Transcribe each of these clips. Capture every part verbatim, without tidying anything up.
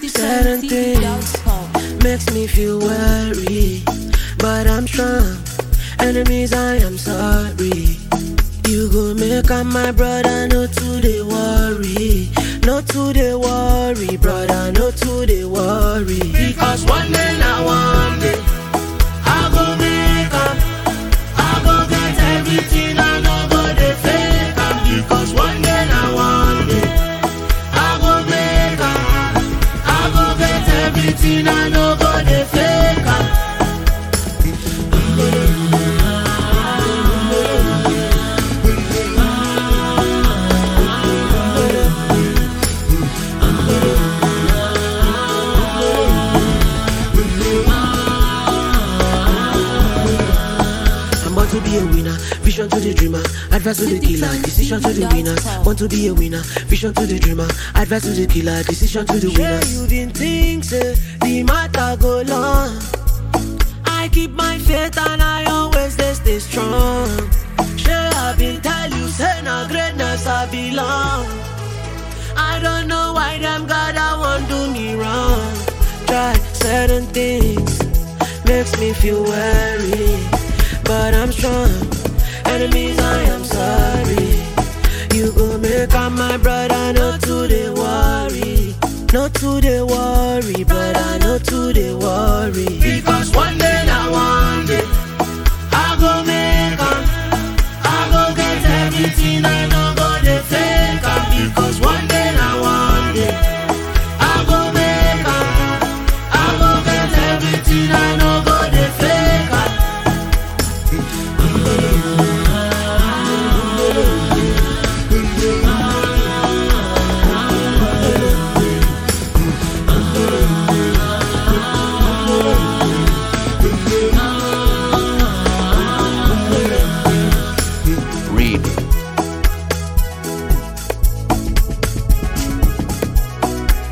Certain things makes me feel worried, but I'm strong. Enemies, I am sorry. You go make am my brother, no to dey worry, no to dey worry, brother, no to dey worry. Because one day na one day, I go make am, I go get everything, I no go dey fake am. Because one day na one day, I go make am, I go get everything, I no go dey fake am. To be a winner, vision to the dreamer, advice to the killer, decision to the winners. Want to be a winner, vision to the dreamer, advice to the killer, decision to the winners. Sure, you didn't think say the matter go long. I keep my faith and I always stay, stay strong. Sure, I've been tell you, say no greatness I belong. I don't know why them God I want do me wrong. Try certain things makes me feel worried, but I'm strong. Enemies, I am sorry. You go make am my brother, not to dey worry, not to dey worry, brother, not to dey worry. Because one day na one day, I go make am, I go get everything, I no go dey fake am. Because one day na one day, I go make am, I go get everything, I no go dey fake am.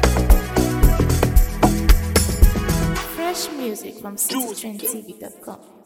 Fresh music from citizen t v dot com.